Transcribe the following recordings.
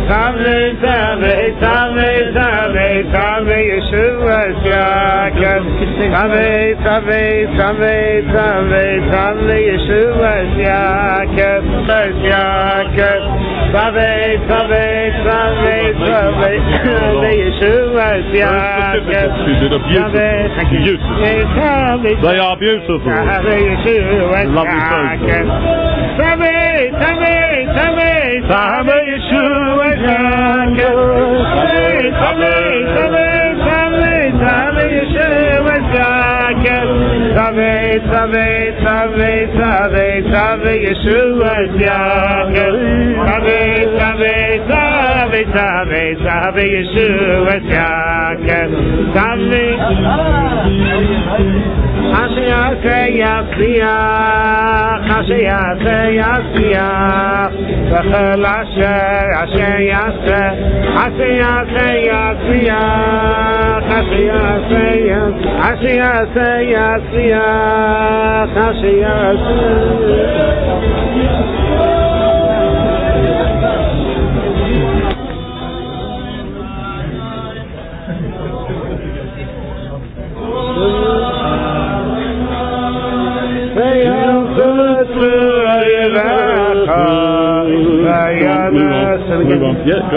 Yeshua's Yaakov. Tave Yeshua's Yaakov. Yeshua's Yaakov. They are beautiful. Lovely songs. Tave Yeshua's Yaakov. Yeah, go.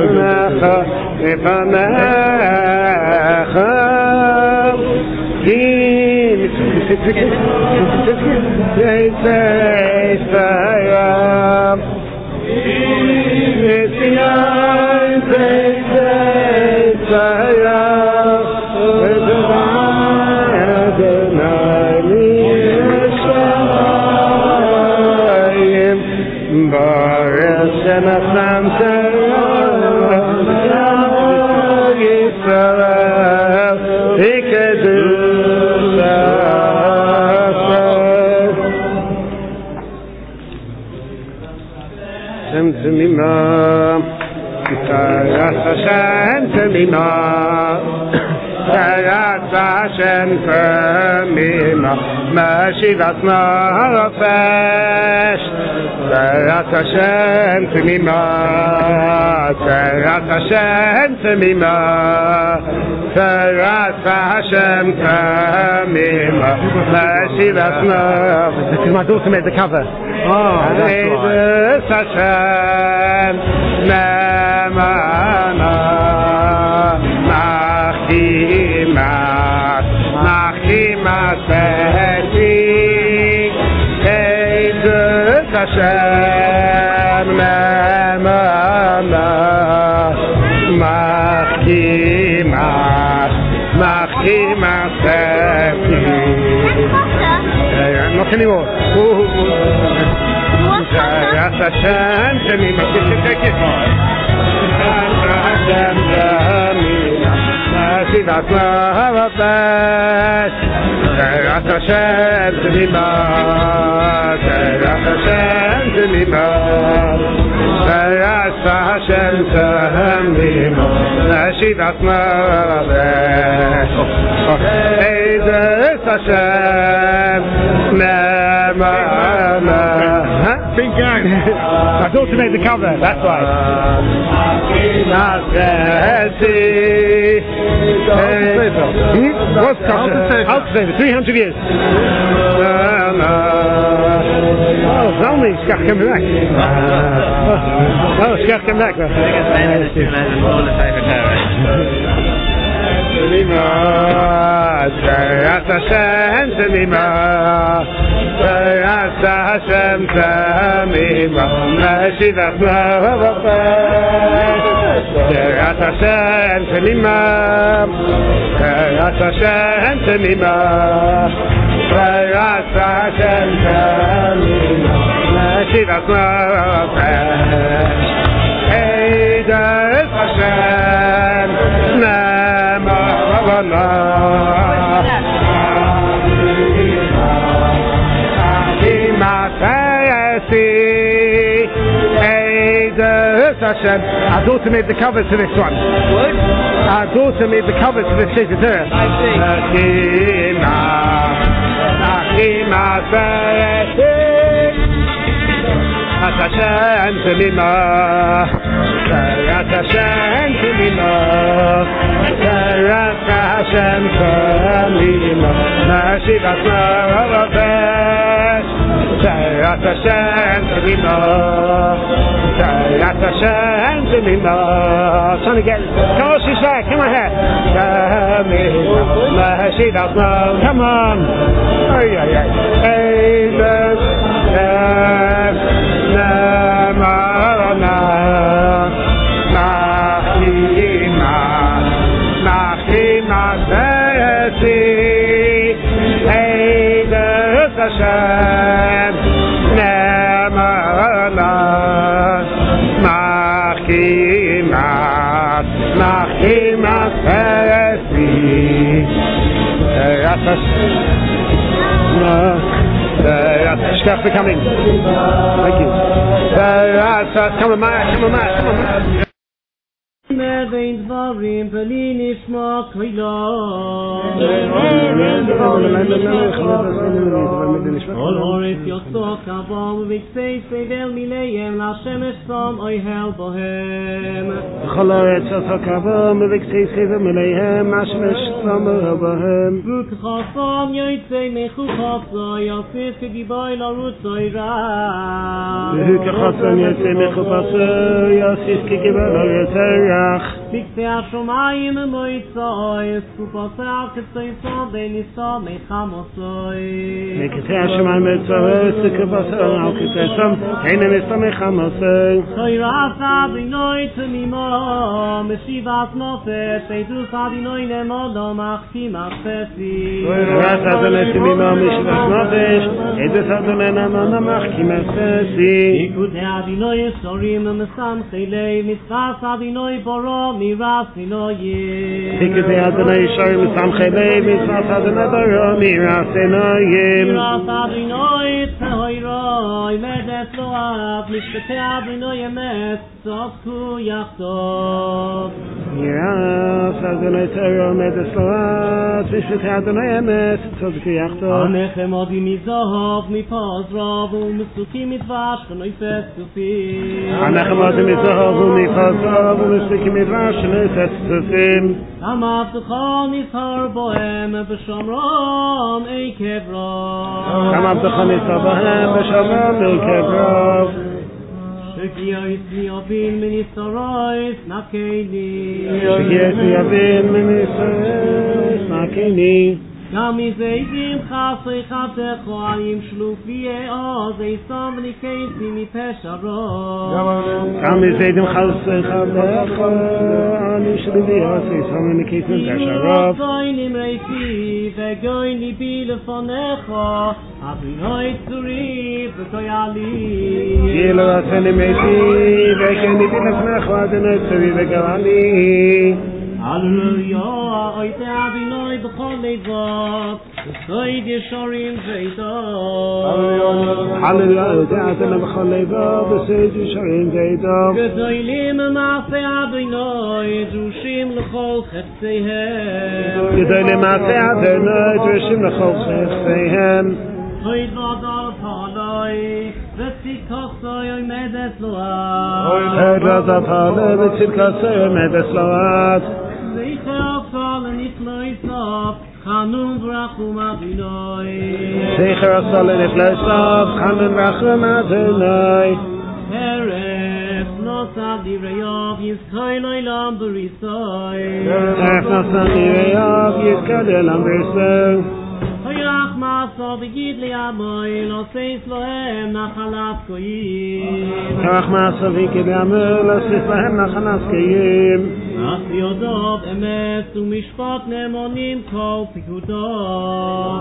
Shivat Nafesh, Terat Hashem Temima, Terat Hashem Temima, Terat Hashem Temima, Shivat Nafesh. Because my daughter made the cover. Oh, that's right. Hashem Nemana, Machima Seti, Hashem Nemana, Machima Seti. Not anymore. Yes, Hashem Temima. Take it. Hashem Temima. Shivat Nafesh, Terat Hashem Temima, Terat Hashem Temima, Terat Hashem Temima, Shivat Nafesh, Terat Hashem Nemana. Big gang. My daughter made the cover, that's right. What's Altslever? 300 years. Oh, Zalmi, Shkach coming back. Oh, Shkach coming back. Terat Hashem Temima, Terat Hashem Temima, Shivat Nafesh, Terat Hashem Temima, Terat Hashem Temima, Terat Hashem Temima, Shivat Nafesh, Terat Hashem Nemana. Our daughter made the cover to this one. What? Our daughter made the cover to this Sefer Torah. I see. Hashem Telima Terat Hashem Telima Terat Hashem Telima Nashivat Naravesh Terat Hashem Telima Terat Hashem Telima. Trying to get Koshi's there, come on here. Come on. Oh yeah, yeah. Steph for coming. Thank you. Come on, Matt. Come on, Matt. Come on, Matt. Mevein dvarim pelin ishma k'ila Ol oris yotzok avom v'ksei sevel mileim L'Hashem eshtam oihel bohem Chol oris yotzok avom v'ksei sevel mileim L'Hashem eshtam oihel bohem V'kchasam yotzei mechuchasa Yosif k'giboy l'arutzoy ra V'kchasam yotzei mechuchasa Yosif k'giboy l'arutzoy ra Bikse Hashomayim moitzoi Skupasar k'tzoyso benisa mechamosoi Bikse Hashomayim moitzoi Skupasar k'tzoyso benisa mechamosoi Toiras Adinoi Tumimo Meshivas Nofesh Eidus Adinoi Nemodo Machki Machpesi Toiras Adinoi Tumimo Meshivas Nofesh Eidus Adinoi Nemodo Machki Machpesi Ikute Adinoi Shorim Mesam Chelei Mitzvas Adinoi Boro Miras Inoyim Ikute Adinoi Shorim Mesam Chelei Mitzvas Adinoi Boro Miras Inoyim Miras Adinoi Tehoiroi Medes Loav Mishpete Adinoi Emet Tzotku Yachtov Miras Adinoi Tehoiroi Medes Loav Mishpete Adinoi Emet Tzotku Yachtov Anechem Odi Mizahav Mipaz Rav Umesuki Midvash Chanoifes Tufim Anechem Odi Mizahav Mipaz Rav Umesuki Midvash Chanoifes Tufim Amav Tuchon Nishar Bohem B'Shomrom Eikev Rav Amav Tuchon Nishar Bohem B'Shomrom Eikev Rav Shekiyot Yavin Ministarois Nakeini Shekiyot Yavin Ministarois Nakeini Gami Zeidim Chasei Chatecho Ayim Shlufiyei Oz Eisam V'Nikesi Mipesharot Gami Zeidim Chasei Chatecho Ayim Shlufiyei Oz Eisam V'Nikesi Mipesharot Yotzoi Nimreiti V'goy Libi Lefonecho Adonai Tzuri V'Koyali Yelo Ratzon Nimreiti V'goy Libi Lefonecho Adonai Tzuri V'Koyali Hallelujah, Oite Adonai b'chol leivot, V'soid Yeshorim Zeidov. Hallelujah, Oite Adonai b'chol leivot, V'soid Yeshorim Zeidov. Gedolim Ma'aseh Adonai, Drushim l'chol chefzeihem. Gedolim Ma'aseh Adonai, Drushim l'chol chefzeihem. Oid v'adal Taloi, V'tzidkosoi Oimedes Load. Oid v'adal Taloi, V'tzidkosoi Oimedes Load. Zeicher Asal Nichloisav, Chanun V'rachum Adonai. Zeicher Asal Nichloisav, Chanun V'rachum Adonai. Teref Nosad Divreyov, Yizkoi Loilam B'risoi. Teref Nosad Divreyov, Yizkoi Loilam B'risoi. Hoyrach Ma'aso V'gid Li'amoy, Lo Seis Lohem Nachalas Koyim. Hoyrach Ma'aso V'gid Li'amoy, Lo Seis Lohem Nachalas Koyim. Asi Yodov Emes U'Mishpat Ne'monim Kol Pikudov.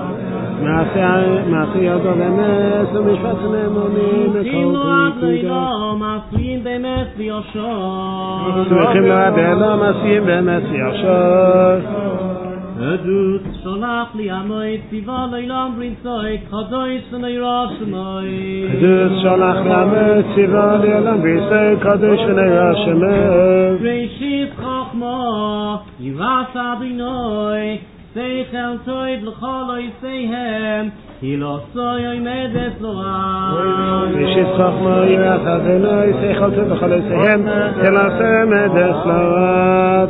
Ma'asi Yodov Emes U'Mishpat Ne'monim Kol Tzimchim Lo Ad Pikudov. Le'ilom, Asiyim Be'emes V'Yoshor. Tzimchim Lo Ad Le'ilom, Asiyim Be'emes V'Yoshor. Edut Sholach Li Amoy Tziva Le'ilom B'Ritzoi Kadosh V'Neira Shemoi. Edut Sholach Li Amoy Tziva Le'ilom B'Ritzoi Kadosh V'Neira Shemoi. Reishit Chachma Yiras Adonai Seichel toiv l'chol oisehem, ki lo soy oimedet lo'am. V'shitzchach mo'yach Adonai, seichel toiv l'chol oisehem, ki lo soy oimedet lo'am.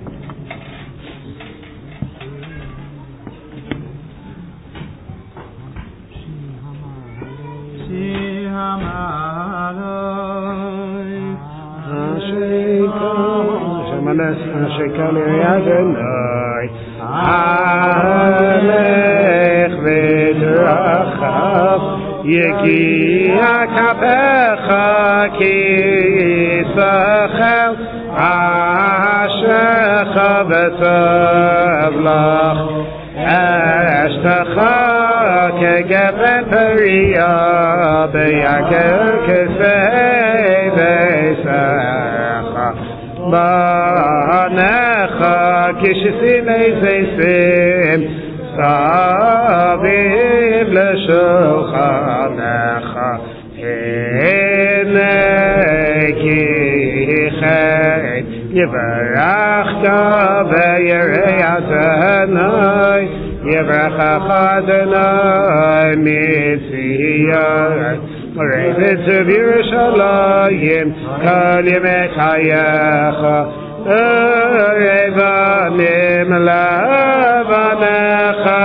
Ashekali Adonai Alech v'drachav Yegi'a kapecha ki yisachel Ashecha v'tov lach Eshtecha kegeben periya Beyaker kesvei v'esecha Banecha kishisim eisesim Savim l'shulchanecha Hinei kichen Yivarachta v'yirei Adonai Yivarachach Adonai mitziyah Revet v'Yerushalayim kol yemei chayecha Revanim levanecha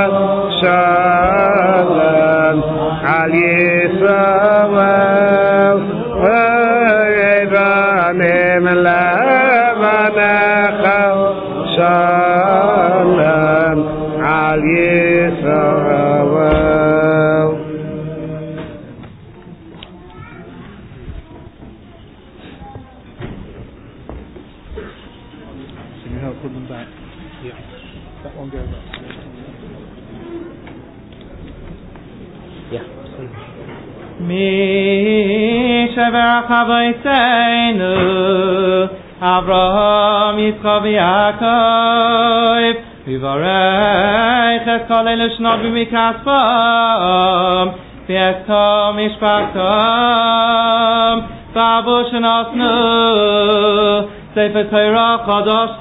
shalom al Yisrael Revanim levanecha shalom al Yisrael. Put them back. Yeah. That one goes up. Yeah. Mi sheberach avoseinu Avraham, Yitzchak v'Yaakov Vivarech es kol elu shnot b'mikasvam V'es kol mishpachtam V'avu shenasnu Sefer Torah Chadash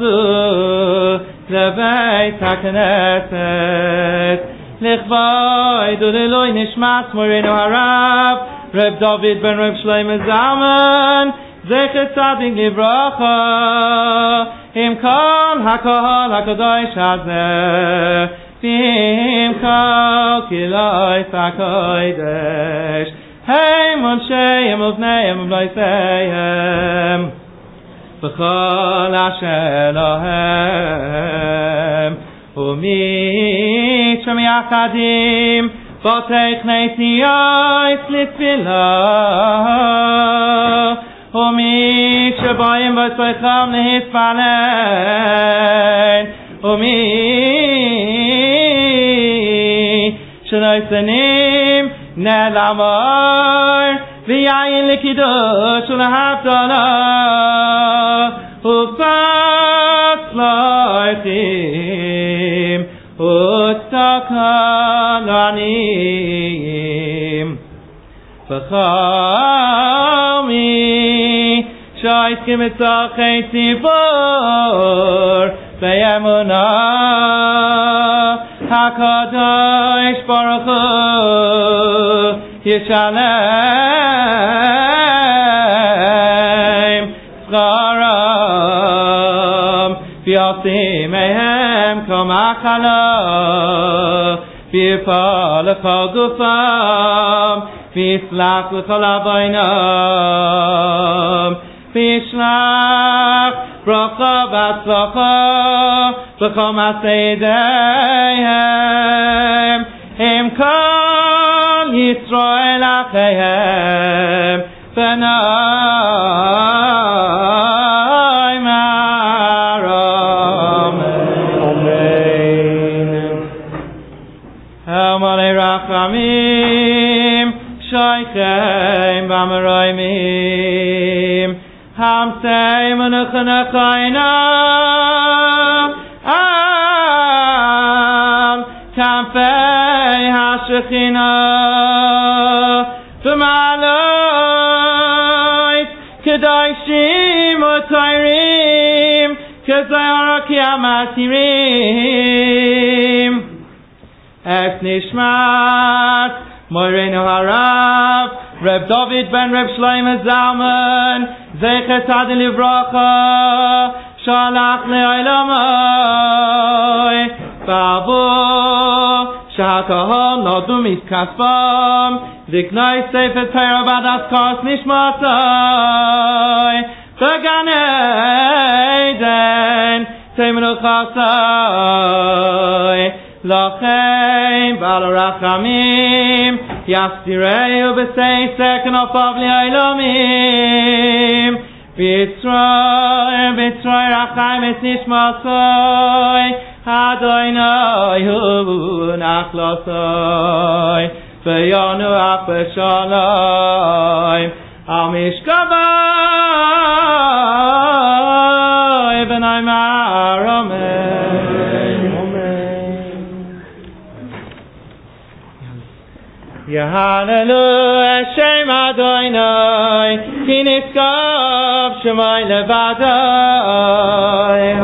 Leveit HaKnesset Lichvay Duliloi Nishmat Moreno Harav Reb David ben Reb Shlomo Zalman Zecher Tzadik Livracha Im Kol HaKol HaKadosh Hazeh V'im Kol Kilois HaKodesh Hey Mosheim Uvneim Uvloiseim B'chol asher lahem U'mi shemiachadim B'otech neitiyos litfilah U'mi shebayim v'tzeicham lehispalen U'mi shenoisenim nelamor V'yayin l'kiddush u'lehavdalah U'bas l'orchim u'tzaka l'anim V'chalmi sh'oiskim etzachei tzibor Be'emunah HaKadosh Baruch Hu Yishalem Zcharam V'yasim ehem kamachala V'yipal l'chol gufam V'yislach l'chol avoinam V'yishlach bracha v'atzlacha B'chol masei yedeihem Im kol Yisrael acheihem V'nai maram Amen Hamalei rachamim Shoichem v'ameroimim Hamsei menachanachayim Kampei hashechina V'malois Kedoshim u'tayrim כזוהר כי המתירים את נשמת מורנו הרב רב דוד בן רב שלמה זלמן זכר צדיק לברכה שלח לעולמי בעבור שהקהל נולדו מכספם לקנות ספר תורה בעד אזכרת נשמתי בגן עדן תמנו חסי לכם בעל הרחמים יסתירהו בסתר כנפיו לעולמים ביצרוי רחם את נשמתי אדוני הוא נחלתי וינוח בשלום על משכבי ונאמר אמן. יהללו השם אדוני כי נשגב שמי לבדי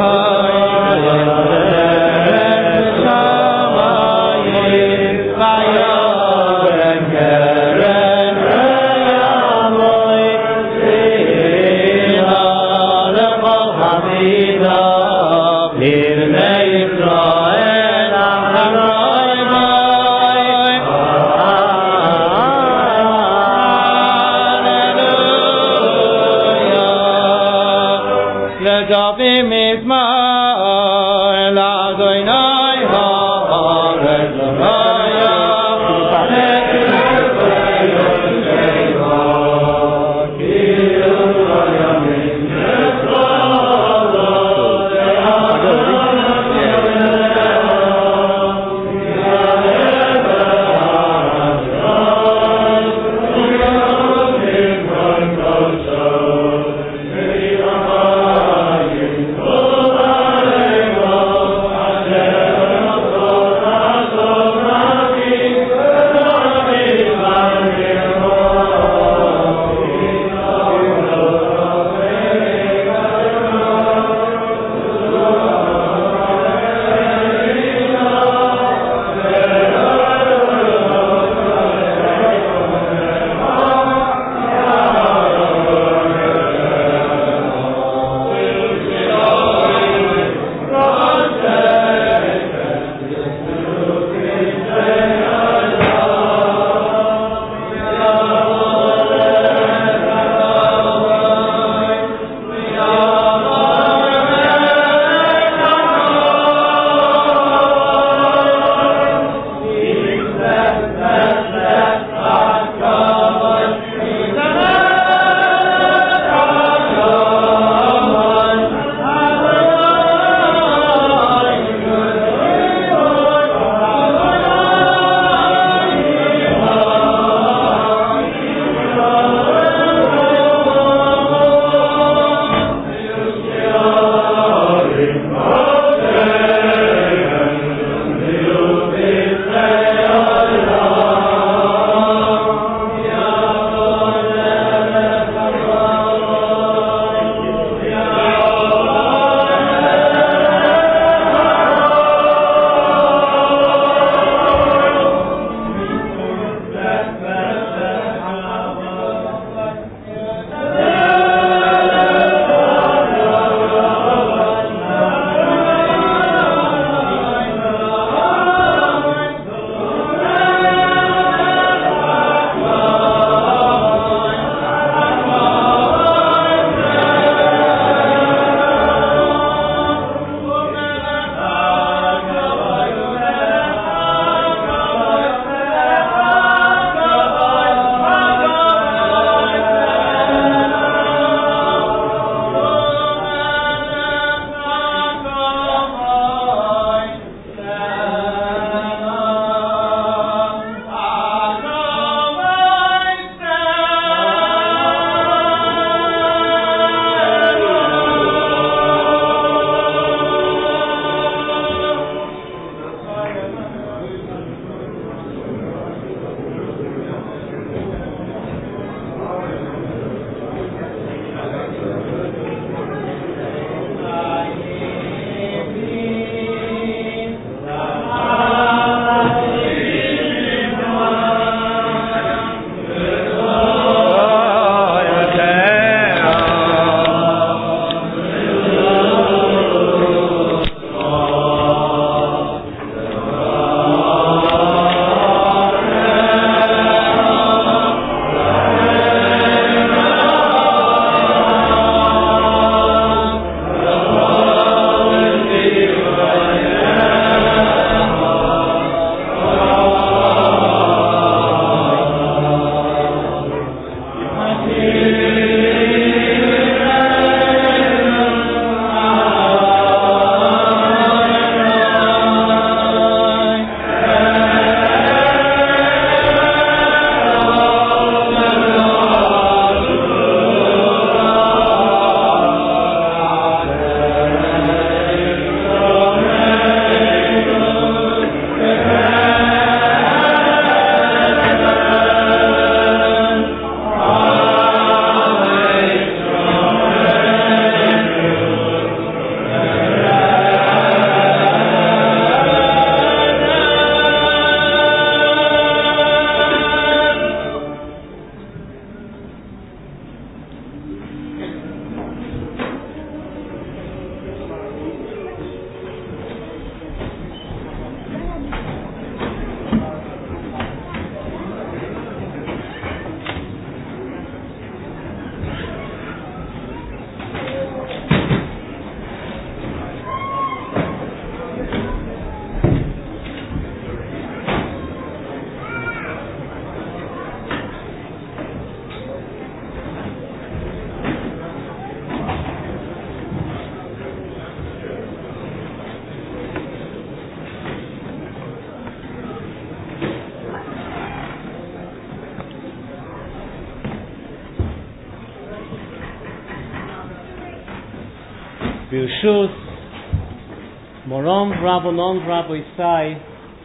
Birshus Morom Rabbanon Rabbi Isai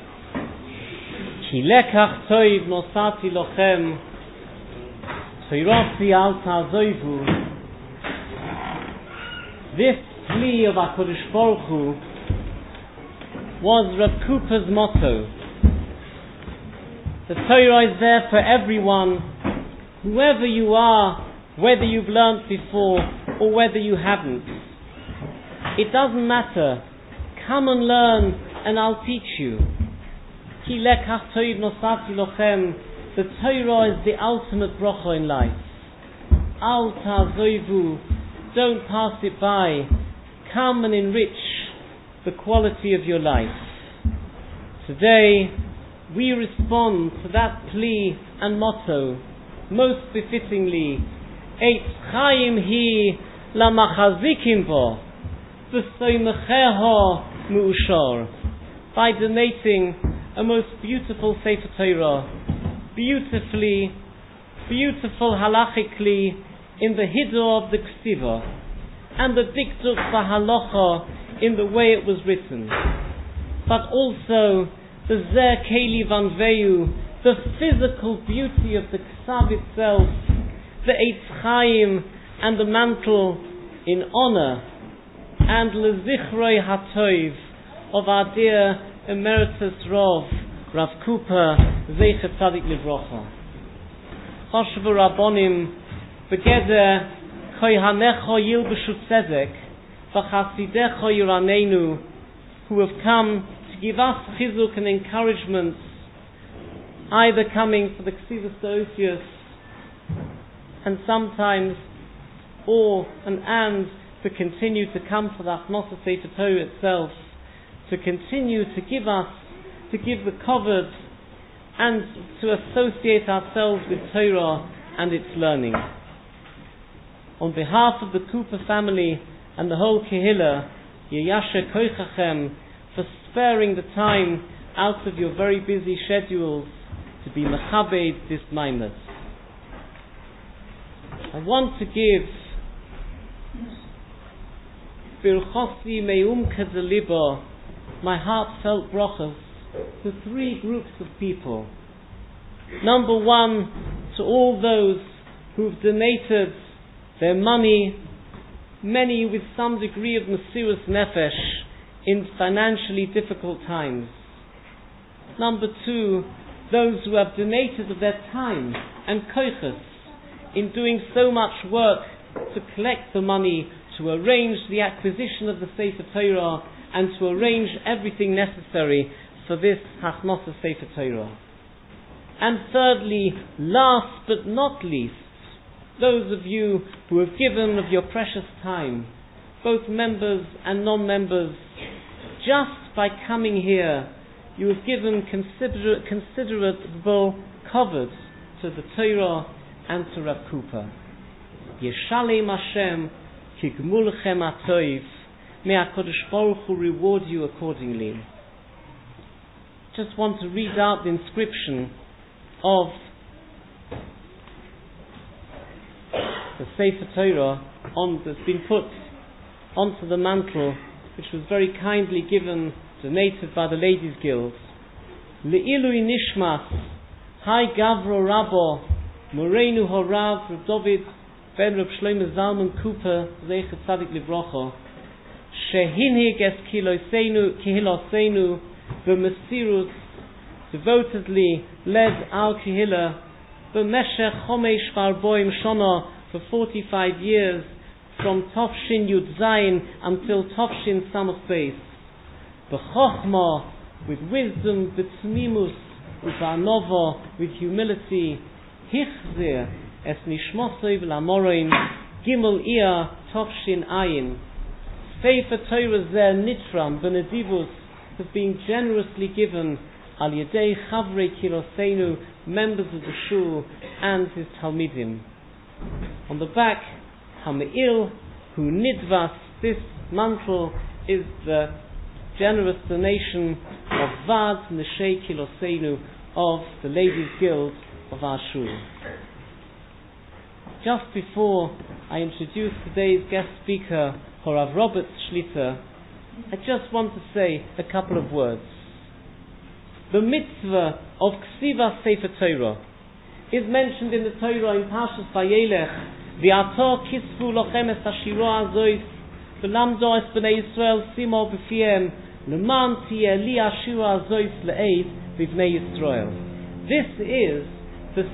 Ki lekach toiv nosati lochem Toirasi al ta'zoivu. This plea of HaKadosh Baruch Hu was Rav Kupa's motto. The Torah is there for everyone, whoever you are, whether you've learnt before or whether you haven't. It doesn't matter. Come and learn and I'll teach you. Ki lekach toiv nosati lochem. The Torah is the ultimate bracha in life. Al ta'zoivu. Don't pass it by. Come and enrich the quality of your life. Today, we respond to that plea and motto most befittingly. Eitz chaim hi lamachazikim bo v'soimecheho mu'ushor, by donating a most beautiful Sefer Torah, beautiful halachically in the hiddur of the Ksiva, and the diktuk v'halacha in the way it was written, but also the Zer Keli Vanveu, the physical beauty of the Ksav itself, the Eitz Chaim and the mantle in honor, and Lezichroi HaTov of our dear Emeritus Rav Kupa Zecher Tzadik Livrocha. Choshev Rabbonim Begeder Koyhanecho Yilbeshu Tzedek V'chasidecho Yiranenu, who have come to give us chizuk and encouragement, either coming for the Ksivas Theosius and sometimes and to continue to come for the Achnosa Sefer Torah itself, to continue to give the covered and to associate ourselves with Torah and its learning. On behalf of the Cooper family and the whole Kehillah, Yeyashe Koichachem, for sparing the time out of your very busy schedules to be mechabed this maimed. I want to give Birchosi Me'umke Delibo, my heartfelt brachas, to three groups of people. Number one, to all those who've donated their money, many with some degree of Mesiras Nefesh, in financially difficult times. Number two, those who have donated of their time and koiches in doing so much work to collect the money, to arrange the acquisition of the Sefer Torah, and to arrange everything necessary for this Hachnosa Sefer Torah. And thirdly, last but not least, those of you who have given of your precious time, both members and non-members. Just by coming here, you have given considerable covered to the Torah and to Rav Kupa. Yeshalem Hashem kigmulchem atoiv. May HaKadosh Baruch Hu reward you accordingly. Just want to read out the inscription of the Sefer Torah that's been put onto the mantle, which was very kindly donated by the Ladies Guild. Le'ilui nishmas, Hai Gavro Rabbo, Moreinu Horav, Rav David ben Rav Shlomo Zalman Cooper, Zecher Tzadik Livrocha, Shehinhig es Kihilosenu, V'Mesirut, devotedly led our Kehillah, B'Meshech Chomesh Varboim Shona, for 45 years, from Tovshin Yud Zayin until Tovshin Samach Beis. B'Chochma, with wisdom, B'Tzmimus, with Anova, with humility, Hichzir, es Nishmosoi V'Lamorein, Gimel Ia, Tovshin Ayin. Sefer Torah Zer Nitram, B'Nedivus, have been generously given Al Yedei Chavrei Kilosenu, members of the Shul and his Talmidim. On the back, Hameil, who nidvas, this mantle is the generous donation of Vad Neshei Kilosenu of the Ladies Guild of our Shul. Just before I introduce today's guest speaker, Rav Robert Shlita, I just want to say a couple of words. The mitzvah of Ksivas Sefer Torah is mentioned in the Torah in Parshas Vayelech. V'ato kisvu lochem es hashiro azois v'lamdo es b'nei Yisrael simo b'fiem leman tieh li hashiro azois le'eid v'bnei Yisrael. This is the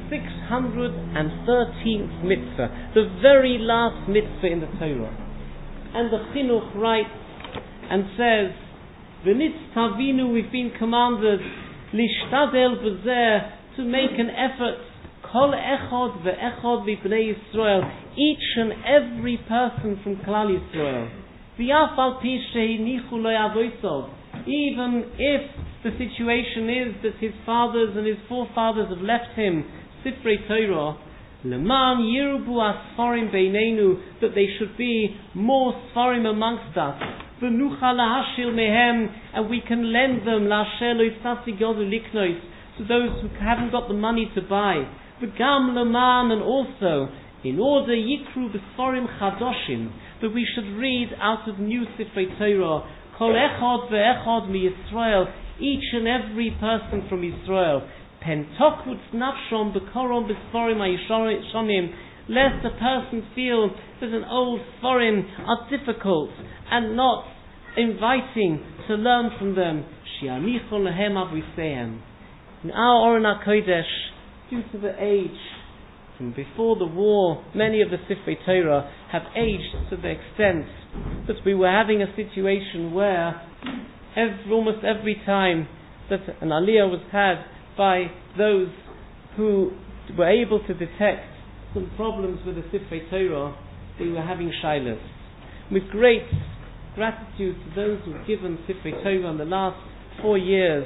613th mitzvah, the very last mitzvah in the Torah. And the Chinuch writes and says, V'nitz tavinu, we've been commanded lishtadel b'zeh, to make an effort, kol echod ve'echod v'bnei Yisrael, each and every person from Klal Yisrael, v'yaf al pi sheinichu lo yavoisov, even if the situation is that his fathers and his forefathers have left him Sifrei Torah, leman yirbu asfarim beinenu, that they should be more sfarim amongst us, v'nucha lahashil mehem, and we can lend them la'asher lo yiftasi godu liknois, to those who haven't got the money to buy, v'gam leman, and also in order yikru b'sfarim chadoshim, that we should read out of new Sifrei Torah, kol echad ve'echad mi Yisrael, each and every person from Israel, pentokutz nafshom b'korom b'sfarim ha'yishonim, lest a person feel that an old sfarim are difficult and not inviting to learn from them. Shi'anichu lehem avisehem. In our Oren HaKodesh, due to the age, from before the war, many of the Sifrei Torah have aged to the extent that we were having a situation where almost every time that an aliyah was had by those who were able to detect some problems with the Sifrei Torah, we were having shilas. With great gratitude to those who have given Sifrei Torah in the last 4 years,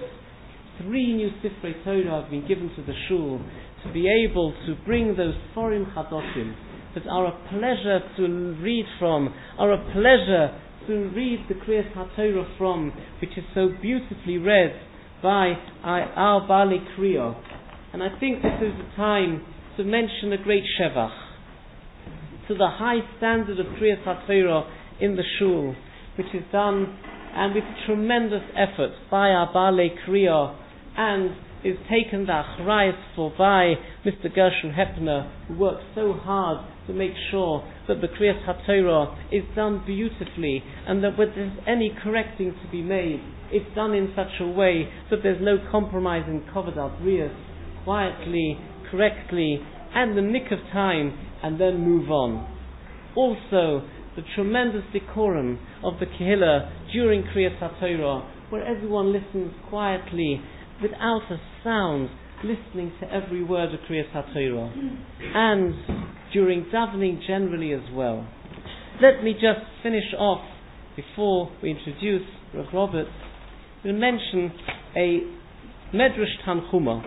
3 new Sifrei Torah have been given to the shul to be able to bring those foreign chadoshim that are a pleasure to read from, are a pleasure to read the Kriyas HaTorah from, which is so beautifully read by our Bali Kriya. And I think this is the time to mention a great shevach to the high standard of Kriyas HaTorah in the shul, which is done and with tremendous effort by our Bali Kriya, and is taken the achrayus for by Mr. Gershon Hepner, who works so hard to make sure that the Kriyas HaTorah is done beautifully, and that when there's any correcting to be made, it's done in such a way that there's no compromise in Kovod Avriyas, quietly, correctly, and the nick of time, and then move on. Also, the tremendous decorum of the Kehillah during Kriyas HaTorah, where everyone listens quietly, without a sound, listening to every word of Kriyas HaTorah, and during davening generally as well. Let me just finish off, before we introduce Rav Robert, we'll mention a Medrash Tanchuma.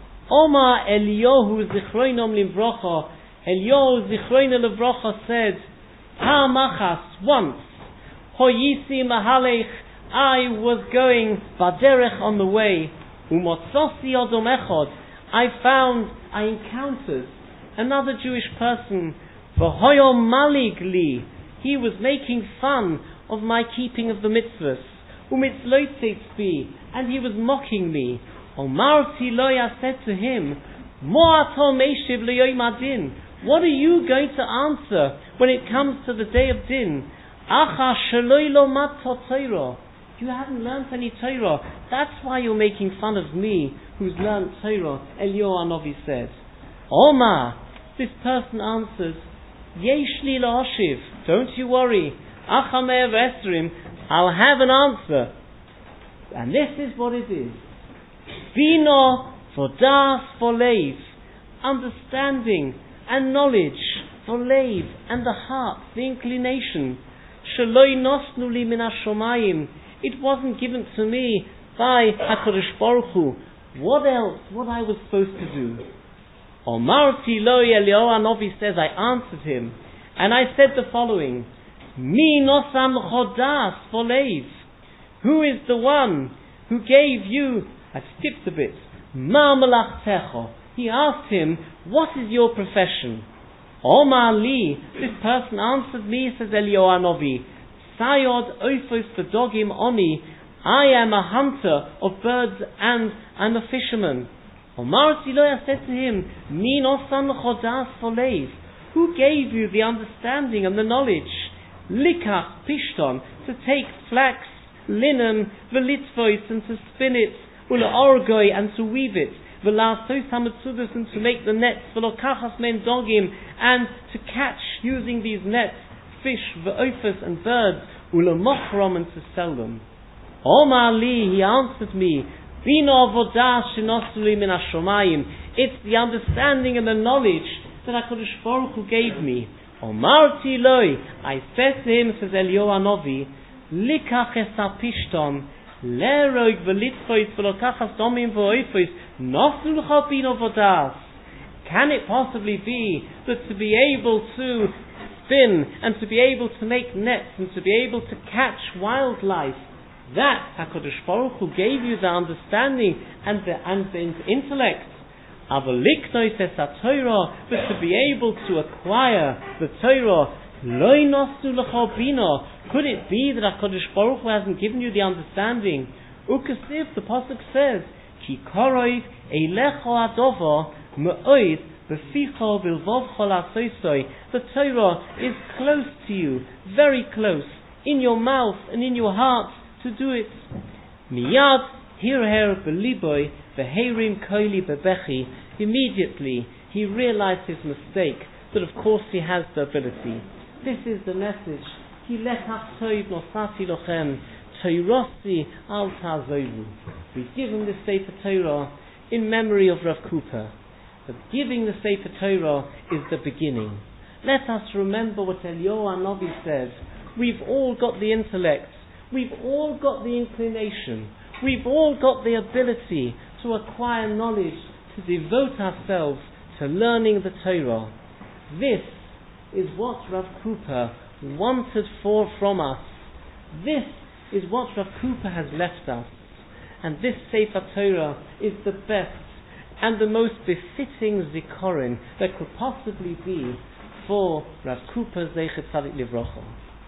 Oma Eliyahu Zichroinom Livrocha, Eliyahu Zichroinom Livrocha said, Ha'amachas, once, Hoyisi Mahalech, I was going Baderech on the way, Umotzosi Odom Echod, I encountered another Jewish person, V'hoyo Malig Li, he was making fun of my keeping of the mitzvahs, Umitzloitzeitzbi, and he was mocking me. Omarti Loya said to him, Mo'ato Meishiv L'yoyim Adin, what are you going to answer when it comes to the day of Din? Acha Sheloi Lo Mat Torah, you haven't learnt any Torah. That's why you're making fun of me, who's learnt Torah. Eliyahu Hanavi said. Omar, this person answered, Yesh li la'ashiv, don't you worry. Achamei v'esrim, I'll have an answer. And this is what it is. Bino for das for leiv, understanding and knowledge for leiv, and the heart, the inclination. Sheloi nosnu li min hashomayim, it wasn't given to me by HaKadosh Baruch Hu. What else? What I was supposed to do? Omarti lo, Eliyahu Hanavi says, I answered him, and I said the following: Mi nosam chodas foleiv. Who is the one who gave you? I skipped a bit. Ma malachtecho. He asked him, what is your profession? Omar li. This person answered me, says Eliyahu Hanavi, Sayod oifos v'dogim oni. I am a hunter of birds and I'm a fisherman. Omarti lo, I said to him, Min osan chodas foleis. Who gave you the understanding and the knowledge? Likach pishton, to take flax, linen, v'litzvois, and to spin it, ula orgoi, and to weave it, v'lasos hametzudas, and to make the nets, v'lokachas men dogim, and to catch, using these nets, fish, v'oifas, and birds, ula mochrom, and to sell them. Omar li, he answered me, Bino avodah shenosuli min hashomayim. It's the understanding and the knowledge that HaKadosh Baruch Hu gave me. Omarti loi, I said to him, says Eliyahu Hanavi, Likach es hapishton, leroig v'litzvois v'lokachas domim v'oifos, nosul cha bino vodas. Can it possibly be that to be able to spin and to be able to make nets and to be able to catch wildlife, that HaKadosh Baruch Hu gave you the understanding and the intellect? Avaliknois es ha-Torah, but to be able to acquire the Torah, loi nosu lecha bina. Could it be that HaKadosh Baruch Hu hasn't given you the understanding? Ukasiv, the pasuk says, Ki korov eilecho adova me'oid b'ficho v'lvovcho la'asosoi. The Torah is close to you, very close, in your mouth and in your heart, to do it. Miyad hirher beliboy v'herim koili bebechi. Immediately he realized his mistake, that of course he has the ability. This is the message. Ki lekach toiv nosati lochem toirosi al tazovu. We give him the Sefer Torah in memory of Rav Cooper. But giving the Sefer Torah is the beginning. Let us remember what Eliyahu Hanavi said. We've all got the intellect. We've all got the inclination. We've all got the ability to acquire knowledge, to devote ourselves to learning the Torah. This is what Rav Cooper wanted from us. This is what Rav Cooper has left us. And this Sefer Torah is the best and the most befitting zikorin that could possibly be for Rav Cooper Zeichet Tzadik Livrocha.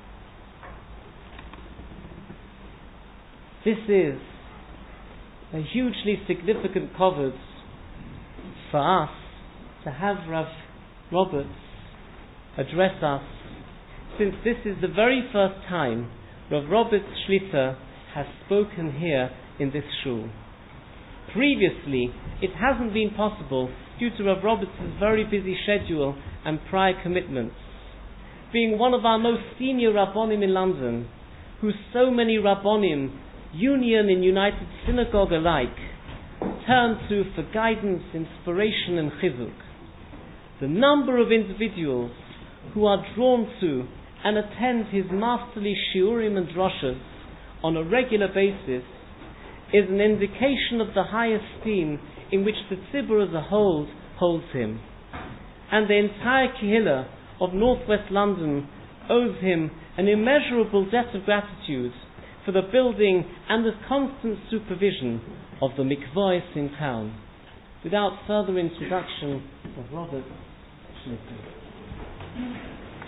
This is a hugely significant cover for us to have Rav Roberts address us, since this is the very first time Rav Roberts Shlita has spoken here in this shul. Previously, it hasn't been possible due to Rav Roberts' very busy schedule and prior commitments. Being one of our most senior Rabbonim in London, who so many Rabbonim, Union and United Synagogue alike, turn to for guidance, inspiration and chizuk. The number of individuals who are drawn to and attend his masterly shiurim and drashas on a regular basis is an indication of the high esteem in which the tzibur as a whole holds him. And the entire kehillah of Northwest London owes him an immeasurable debt of gratitude for the building and the constant supervision of the mikvahs in town. Without further introduction of Robert Schlitter.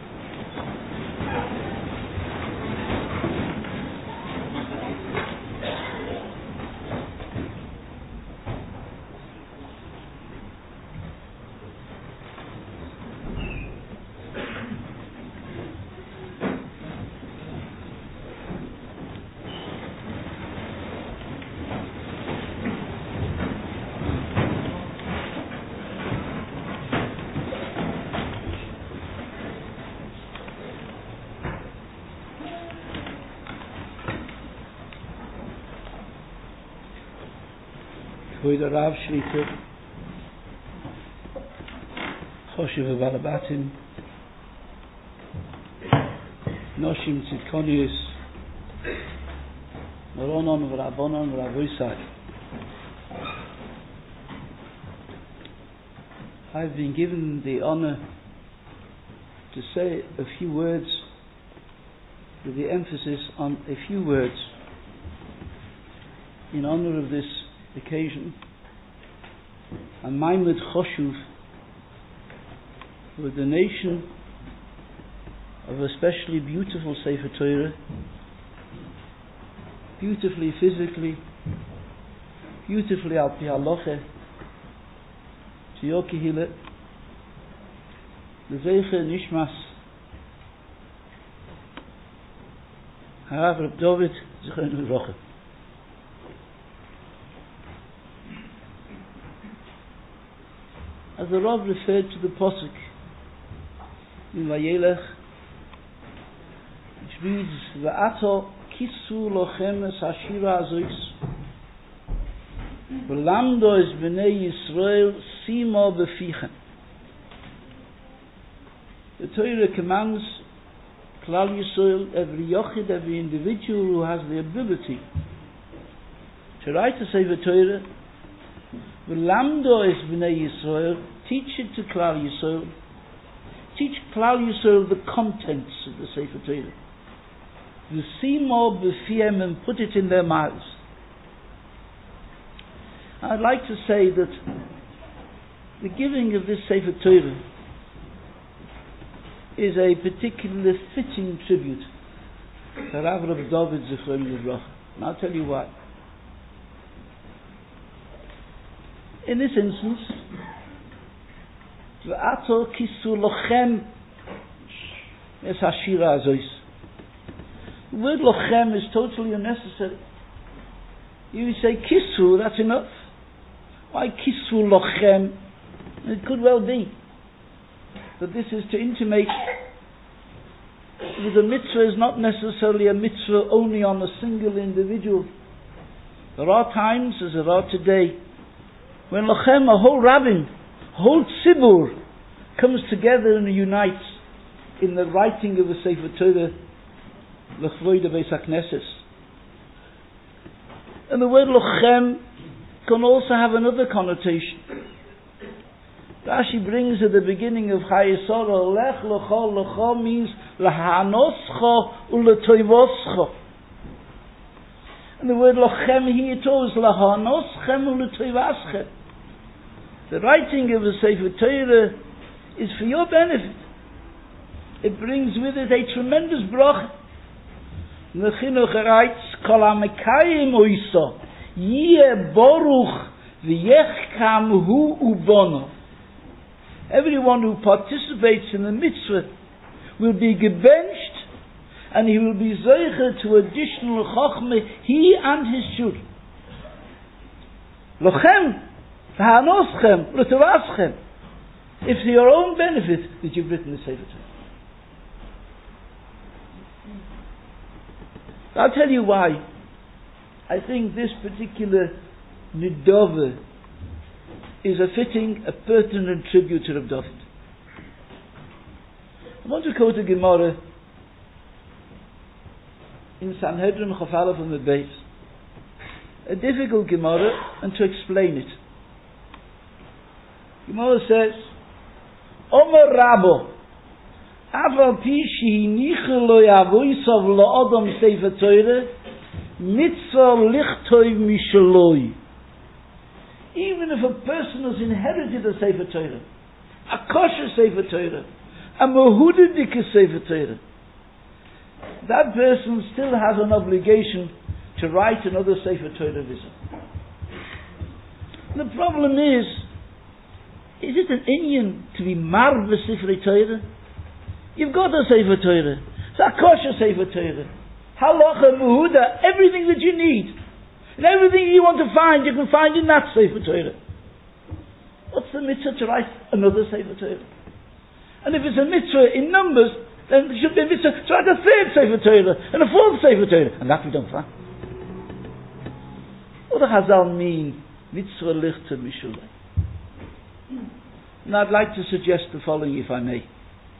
Kvoid Rav Shlita, Choshev Balabatim, Noshim Tzidkonius, Moronon V'Rabbonon V'Ravoisai. I've been given the honor to say a few words with the emphasis on a few words in honor of this occasion, and Maimed Choshuv, with the nation of a especially beautiful Sefer Torah, beautifully physically, beautifully al pi halacha, to your kehillah, Lezeicha Nishmas Harav Reb David Zichron Livrocha. As the Rav referred to the Pasuk in Vayelech, which reads, V'ato kisu lochem es hashira azois v'lamdo es b'nei Yisrael simo b'fichem. The Torah commands Klal Yisrael, every yochid, every individual who has the ability to write a Sefer Torah, v'lamdo es b'nei Yisrael, teach it to Klal Yisrael, teach Klal Yisrael the contents of the Sefer Torah, v'simo b'fiem, and put it in their mouths. I'd like to say that the giving of this Sefer Torah is a particularly fitting tribute to Rav Reb David Zichron Livrocha. And I'll tell you why. In this instance, V'ato kisu lochem es hashira azois. The word lochem is totally unnecessary. You say kisu, that's enough. Why kisu lochem? It could well be that this is to intimate that the mitzvah is not necessarily a mitzvah only on a single individual. There are times, as there are today, when lochem, a whole rabbin, a whole tzibur, comes together and unites in the writing of a Sefer Torah, l'chvoid beis hakneses. And the word lochem can also have another connotation. Rashi brings at the beginning of Chayesora, Lech Lecho, Lecho means Lahanoscho Uletoivoscho. And the word Lochem here too is Lahanoschem Uletoivasche. The writing of a Sefer Torah is for your benefit. It brings with it a tremendous bracha. The Chinuch writes, Kol HaMekayim Oiso, Yeh Boruch V'yechkam Hu Ubono. Everyone who participates in the mitzvah will be gebenched, and he will be zeicher to additional chochmah, he and his children. Lochem, v'hanoschem, l'tovaschem. It's for your own benefit that you've written the Sefer Torah. I'll tell you why. I think this particular nidova is a fitting, a pertinent tribute to Reb David. I want to quote a Gemara in Sanhedrin Chaf Aleph on the base. A difficult Gemara, and to explain it. Gemara says, Omer Rabo, Aval pi shehi nichel lo yavoisav lo Adam Sefer Torah, mitzvah lichtoi mishaloi. Even if a person has inherited a Sefer Torah, a kosher Sefer Torah, a mehudidik Sefer Torah, that person still has an obligation to write another Sefer Torah visit. The problem is it an inyan to be marv Sefer Torah? You've got a Sefer Torah. It's a kosher Sefer Torah. Halacha, mehuda, everything that you need. And everything you want to find, you can find in that Sefer Torah. What's the mitzvah to write another Sefer Torah? And if it's a mitzvah in numbers, then it should be a mitzvah to write a third Sefer Torah and a fourth Sefer Torah. And that we don't find. What does Chazal mean? Mitzvah lichter mishulei. And I'd like to suggest the following, if I may.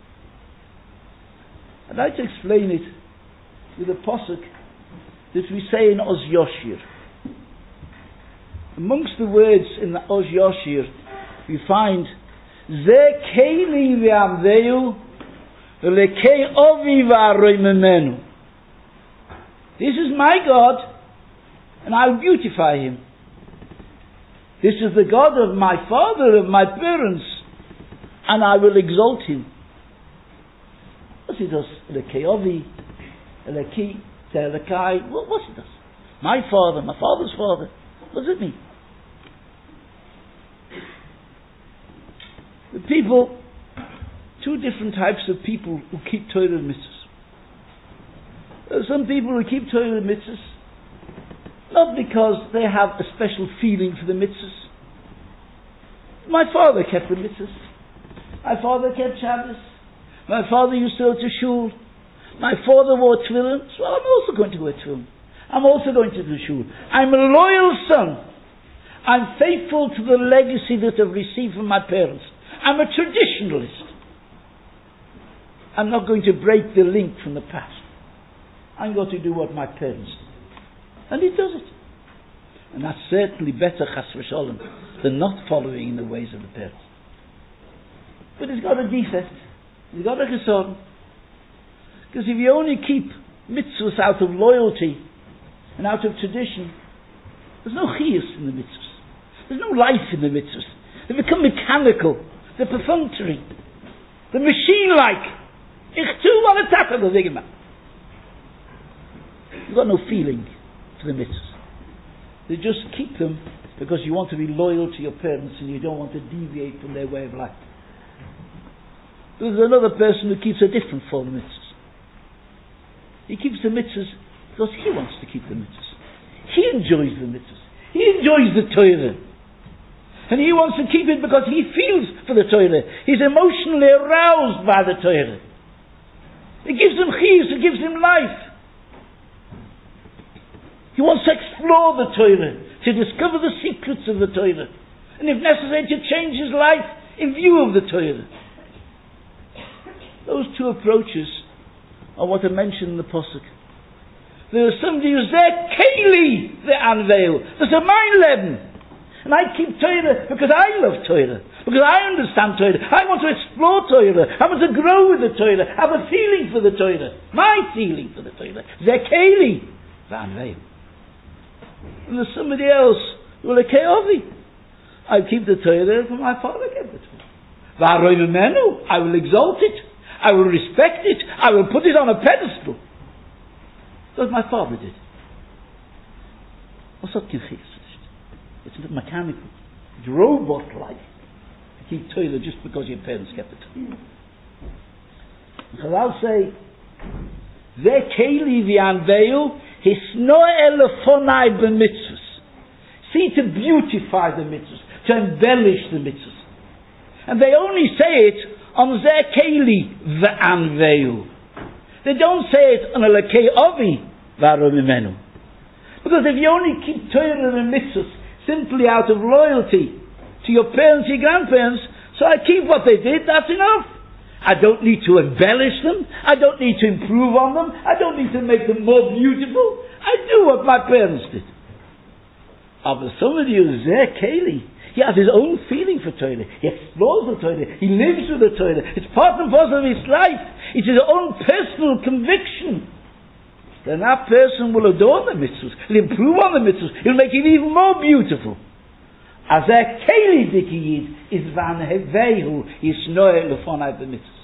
I'd like to explain it with a pasuk that we say in Oz Yoshir. Amongst the words in the Oz Yoshir, we find Ze keili v'avdeu v'lekei ovi v'aroi memenu. This is my God, and I'll beautify him. This is the God of my father, of my parents, and I will exalt him. What's he does? Elokei Ovi, Elokei, Elokai. What he does? My father, my father's father. What does it mean? The people, two different types of people who keep Torah and mitzvahs. There are some people who keep Torah and mitzvahs not because they have a special feeling for the mitzvahs. My father kept the mitzvahs. My father kept Shabbos. My father used to go to shul. My father wore tefillin. So I'm also going to wear tefillin. I'm also going to do shul. I'm a loyal son. I'm faithful to the legacy that I've received from my parents. I'm a traditionalist. I'm not going to break the link from the past. I'm going to do what my parents did. And he does it. And that's certainly better, chas v'sholem, than not following in the ways of the parents. But he's got a defect. He's got a chesorn. Because if you only keep mitzvahs out of loyalty and out of tradition, there's no chiyus in the mitzvahs. There's no life in the mitzvahs. They become mechanical. They're perfunctory. They're machine-like. Ich tu what a tata, the Zigma. You've got no feeling for the mitzvahs. They just keep them because you want to be loyal to your parents and you don't want to deviate from their way of life. There's another person who keeps a different form of mitzvahs. He keeps the mitzvahs because he wants to keep the mitzvahs. He enjoys the mitzvahs. He enjoys the Torah. And he wants to keep it because he feels for the Torah. He's emotionally aroused by the Torah. It gives him chiyus, it gives him life. He wants to explore the Torah, to discover the secrets of the Torah. And if necessary, to change his life in view of the Torah. Those two approaches are what are mentioned in the Pasuk. There is somebody who's there, Keli, the Anveil. There's a mind leben. And I keep Torah because I love Torah. Because I understand Torah. I want to explore Torah. I want to grow with the Torah. I have a feeling for the Torah. My feeling for the Torah. Zekeli, the Anveil. And there's somebody else who will Ovi. I keep the Torah for my father kept the Torah. I will exalt it. I will respect it. I will put it on a pedestal. Because my father did. What's that confused? It's not mechanical. It's robot-like. To keep Torah just because your parents kept it. Chazal say, Ze keli v'anveil hisno elefonai b'mitzvahs. See, to beautify the mitzvahs, to embellish the mitzvahs. And they only say it on Ze keli v'anveil. They don't say it on Elokei Ovi v'aromimenu. Because if you only keep Torah and mitzvahs simply out of loyalty to your parents, your grandparents, so I keep what they did, that's enough. I don't need to embellish them. I don't need to improve on them. I don't need to make them more beautiful. I do what my parents did. But somebody who's there, Keli, he has his own feeling for Torah. He explores the Torah. He lives with the Torah. It's part and parcel of his life. It's his own personal conviction. Then that person will adorn the mitzvahs. He'll improve on the mitzvahs. He'll make it even more beautiful. As a keli dikiyid is van hevehu yisnoe lefonai b'mitzvahs.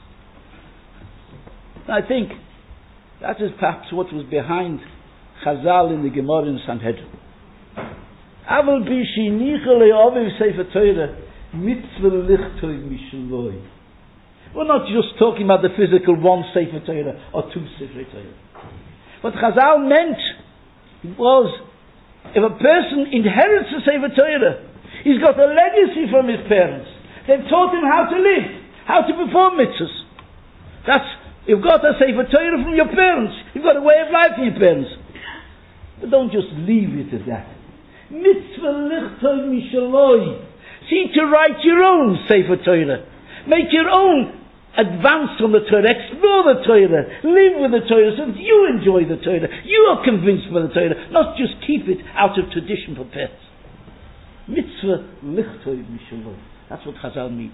I think that is perhaps what was behind Chazal in the Gemara in Sanhedrin. Aval bishi nichel le'oviv sefer Torah mitzvah lichtoi mishloi. We're not just talking about the physical one sefer Torah or two sefer Torah. What Chazal meant was, if a person inherits a Sefer Torah, he's got a legacy from his parents. They've taught him how to live, how to perform mitzvahs. You've got a Sefer Torah from your parents. You've got a way of life from your parents. But don't just leave it at that. Mitzvah lichtoi mishaloi. See to write your own Sefer Torah. Make your own advance on the Torah, explore the Torah, live with the Torah so that you enjoy the Torah. You are convinced by the Torah, not just keep it out of tradition for pets. Mitzvah lichtoi mishaloi. That's what Chazal means.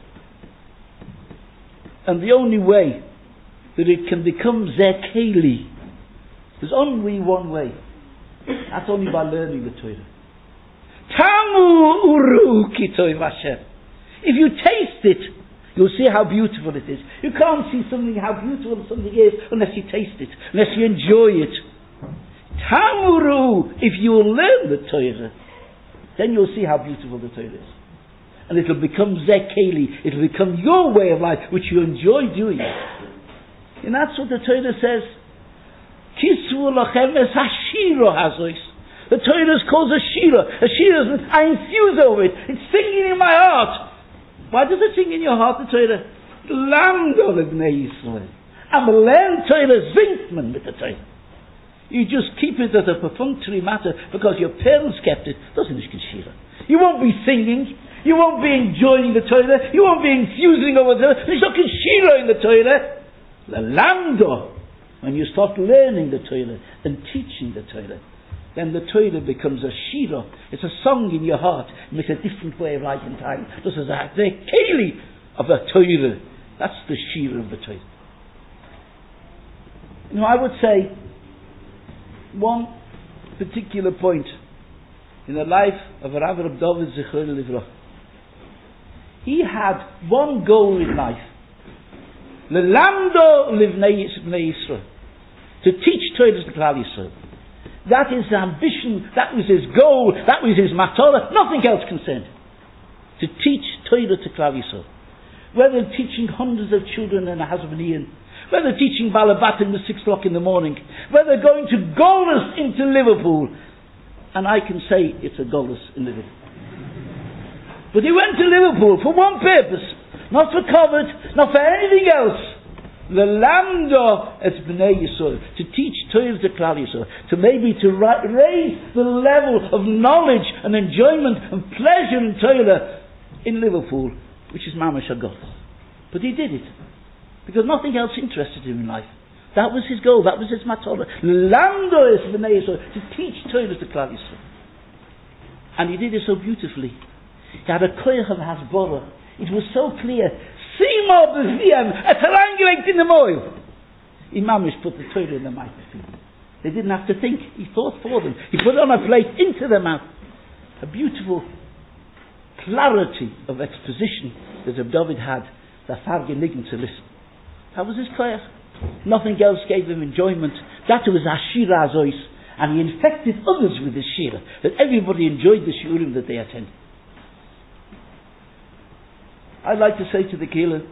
And the only way that it can become zekeli, there's only one way. That's only by learning the Torah. Tamu uru kitoi vashem. If you taste it, You'll see how beautiful it is. You can't see how beautiful something is unless you taste it, unless you enjoy it. Tamuru, if you learn the Torah, then you'll see how beautiful the Torah is. And it'll become Zekeli, it'll become your way of life, which you enjoy doing. And that's what the Torah says. Kisvu lachem es hashira hazois. The Torah is called a shira. A shira is, I infuse over it. It's singing in my heart. Why does it sing in your heart, the Torah? Lando lebnei Yisrael. Am learn Torah singt man mit the Torah. You just keep it as a perfunctory matter because your parents kept it. Doesn't it shira? You won't be singing. You won't be enjoying the Torah. You won't be infusing over the Torah. There's no shira in the Torah. Lando. When you start learning the Torah and teaching the Torah, then the Torah becomes a shira. It's a song in your heart. It makes a different way of life and time. This is the keli of the Torah. That's the shira of the Torah. You know, I would say one particular point in the life of Rav David Zichron Livra. He had one goal in life. Lelamdo livnei Yisrael. To teach Torah to Klal Yisrael. That is his ambition, that was his goal, that was his matorah, nothing else concerned. To teach Torah to Klal Yisrael. Whether teaching hundreds of children in a Hasbanian, whether teaching Balabatim at 6 o'clock in the morning, whether going to Golos into Liverpool, and I can say it's a Golos in Liverpool. But he went to Liverpool for one purpose, not for covet, not for anything else. The Lamdo es Bnei Yisrael, to teach Torah to Klal Yisrael, to maybe to raise the level of knowledge and enjoyment and pleasure in Torah in Liverpool, which is Mamash HaGolos. But he did it because nothing else interested him in life. That was his goal. That was his matorah. Lamdo es Bnei Yisrael, to teach Torah to Klal Yisrael, and he did it so beautifully. He had a koyach of hasbara. It was so clear. Simo b'viem, a talangelegt in the oil. Imamish put the Torah in the mouth of people. They didn't have to think. He thought for them. He put it on a plate into their mouth. A beautiful clarity of exposition that Reb David had, that Fargenign to listen. That was his koyach. Nothing else gave him enjoyment. That was Ashira Azois. And he infected others with his shira. That everybody enjoyed the shiurim that they attended. I'd like to say to the Kehillah,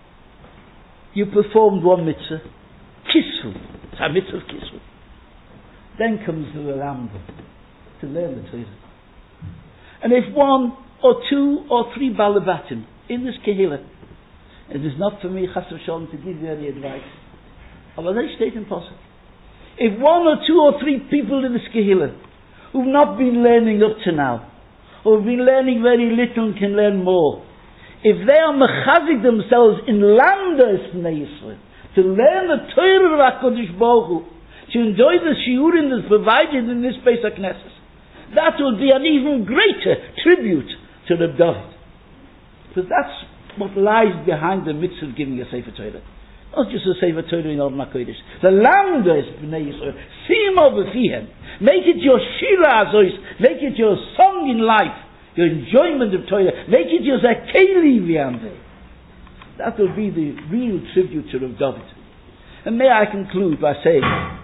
you performed one mitzvah, kisvu, it's a mitzvah of kisvu. Then comes the Lamdo, to learn the Torah. And if 1 or 2 or 3 balabatim in this Kehillah, it is not for me, Chas v'Shalom, to give you any advice. Aber they state impossible. If 1 or 2 or 3 people in this Kehillah, who've not been learning up to now, or have been learning very little and can learn more, if they are mechazik themselves in Lamdas Bnei Yisrael, to learn the Torah of HaKadosh Baruch Hu, to enjoy the shiurim that's provided in this Beis HaKnesses, that will be an even greater tribute to Reb David. Because that's what lies behind the mitzvah of giving a Sefer Torah. Not just a Sefer Torah in Orna Kodesh. The Lamdas Bnei Yisrael, Simo b'fihem, make it your shira azois, make it your song in life, your enjoyment of Torah, make it your zakeli v'yamdei. That will be the real tribute to Rav David. And may I conclude by saying,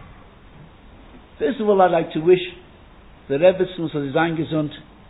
first of all, I'd like to wish the Rebbe Zayingesund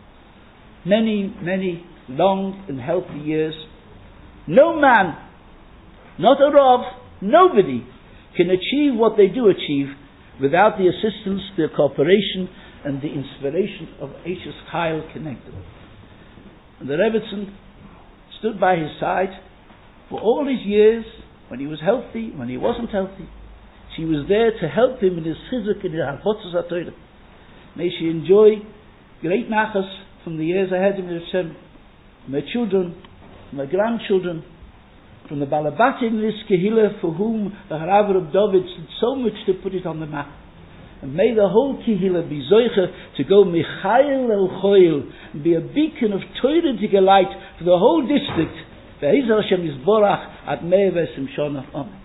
many, many long and healthy years. No man, not a Rav, nobody can achieve what they do achieve without the assistance, the cooperation, and the inspiration of Eishes Chayil connected. And the Rebbetzin stood by his side for all his years, when he was healthy, when he wasn't healthy. She was there to help him in his chizuk and his harpotzas HaTorah. May she enjoy great nachas from the years ahead of Hashem, from her children, from her grandchildren, from the Balabatim in this Kehillah for whom the Harav Reb David did so much to put it on the map. And may the whole Kehillah be zoicha to go Michael El Choil, and be a beacon of Torah light for the whole district. Ve'ezer Hashem Yisborach at 120 Shana. Amen.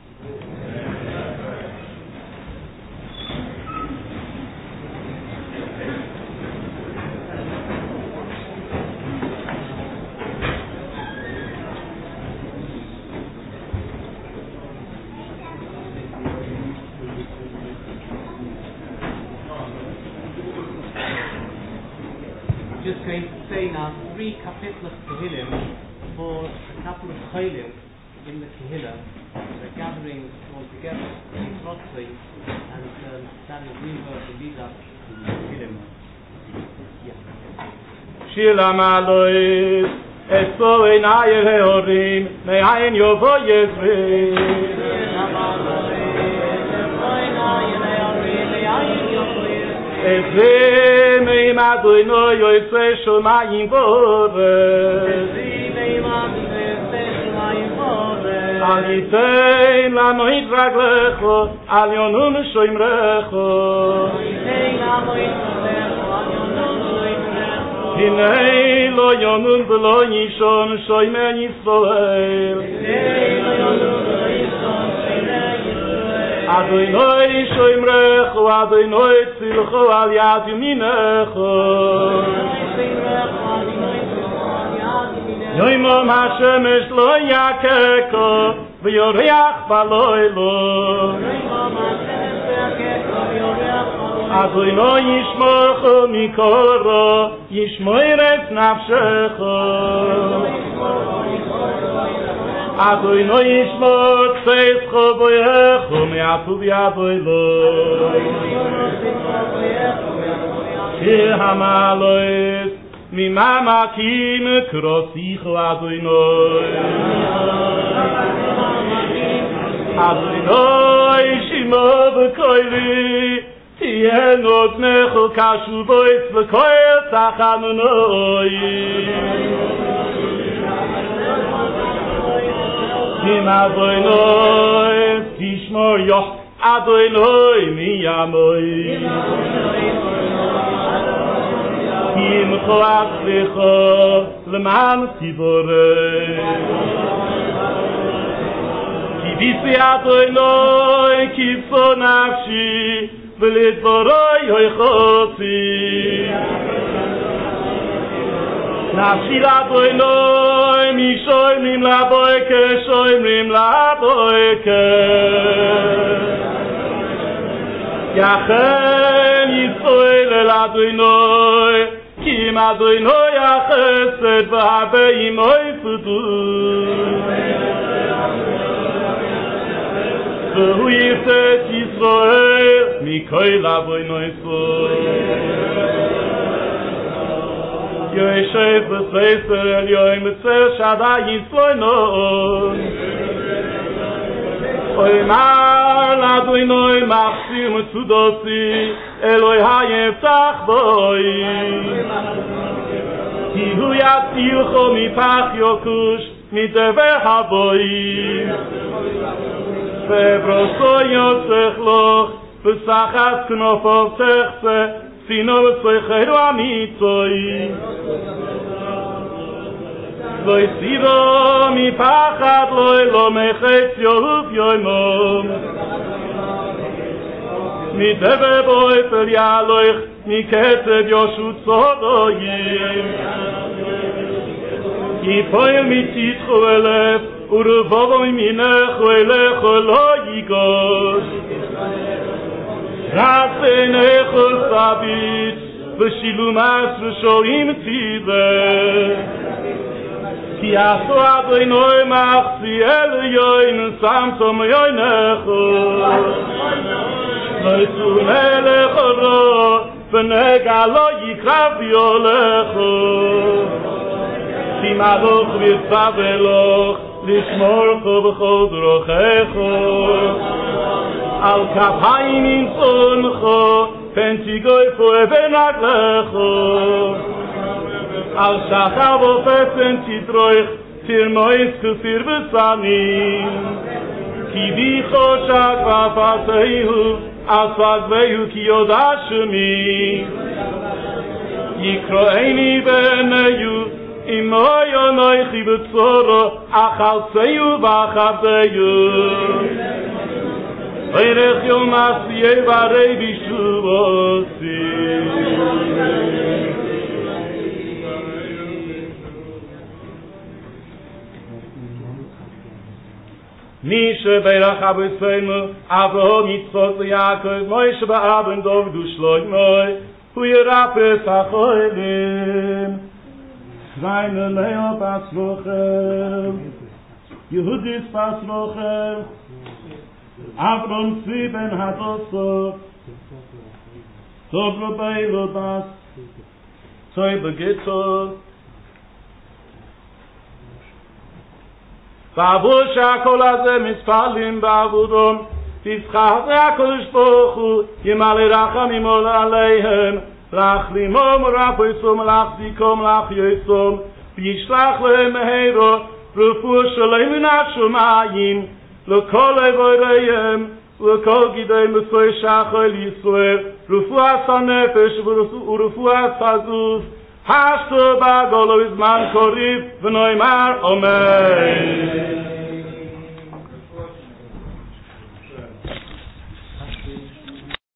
3 kapitel of Tehillim for a couple of Chaylim in the Kehillah. They're gathering all together in Trotsky, and that is new verse of Lidah in Tehillim. Shir Amalois Eso Einayel Heorim Me'ayin Yovo Yezri Ezri Me'im Adoino Yoyse Shomayim Vores Al Yitein Lanoit Raglecho Al Yonun Shoimrecho Hinei lo yonun v'lo yishon shoymen Yisrael Adonai shoymrecho Adonai tzilcho al yad yaminecho Yoimom hashemesh lo yakeko v'yoreach baloilo Adonai yishmocho mikoro yishmoiret nafshecho Adonai yishmot seischo boyecho me'atuv yadoilo Shir hamalois mimamakim krosicho Adonai Adonai shimo v'koili Tien odnecho kashu bois v'koel tachanunoi Kim Adonai tishmor yoch Adonai miyamoi Kim choach lecho leman tiborei Ki visi Adonai kipso nafshi ולדברי הויכוסי נפשי לאדוני משוימים לבויקה שוימים לבויקה יחן ישראל אל אדוני כי אם אדוני יחסד והרבה עמוי פדות והוא יסד ישראל מכל אבוינו ישראל יושב בספר עליון מצר שדה יסלוינו אומר לאדוינו מכשיר מצודוסי אלוהי היפתח בוי כי הוא יצילכו מפח יוקוש מדבר הבוי וברוסו יוצך לוך בסחת כנופו תחצה סינו וצריכרו אמיצוי לא יסירו מפחד לא מחץ יהוב יוימום מדבר בו אפל יהלוך מקצב יושו צודויים יפויל מתיתחו אלף ורבובו ממינךו אלךו לא ייגוש רק בעיניך סביט ושילומס ושועים ציבר כי עשו אדוני מחצי אל יוין שמתו מיונך לא יצונה לך רו ונגע לא יקרב יולך כי מלוך וצבלוך לשמורך בכל דרכך על כפיים ימצונך פן תיגוי פועל ונגלך על שחר ופסן תדרוך תרמויס כפיר בסנים כי ביכו שק ופסהו אסגבהו כי יודע שמי יקראני בעיניו אמו יונויכי בצורו אכלצהו ואכבדהו וירך יום עשייה ברי בישובוסי מי שברך אבותינו אברהם יצחק ויעקב מוישה ואבן דוד ושלמה הוא ירפא את החולים Reine Leo Bas Rochel, Yehudis Bas Rochel, Avron Tzvi Ben Hadosot, Dobro Beilo Bas, Zoy Begitzo, Babu Shakol Azeh Mispalim Bavudom, Titzchah HaKadosh Baruch Hu, Yimali Rachamim Ola Aleihem, Lach Limom Rapoisom, Lach Zikom, Lach Yosom, Vishlach Lehem Mehero, Rufu Shalem Minat Shomayim, L'kol Evoreim, L'kol Gidei Mesoy Shachol Yisrael, Rufu Asa Nefesh, Urufu Asa Zuz, Hashto Bagolo Izman Korib, V'noimar Omer.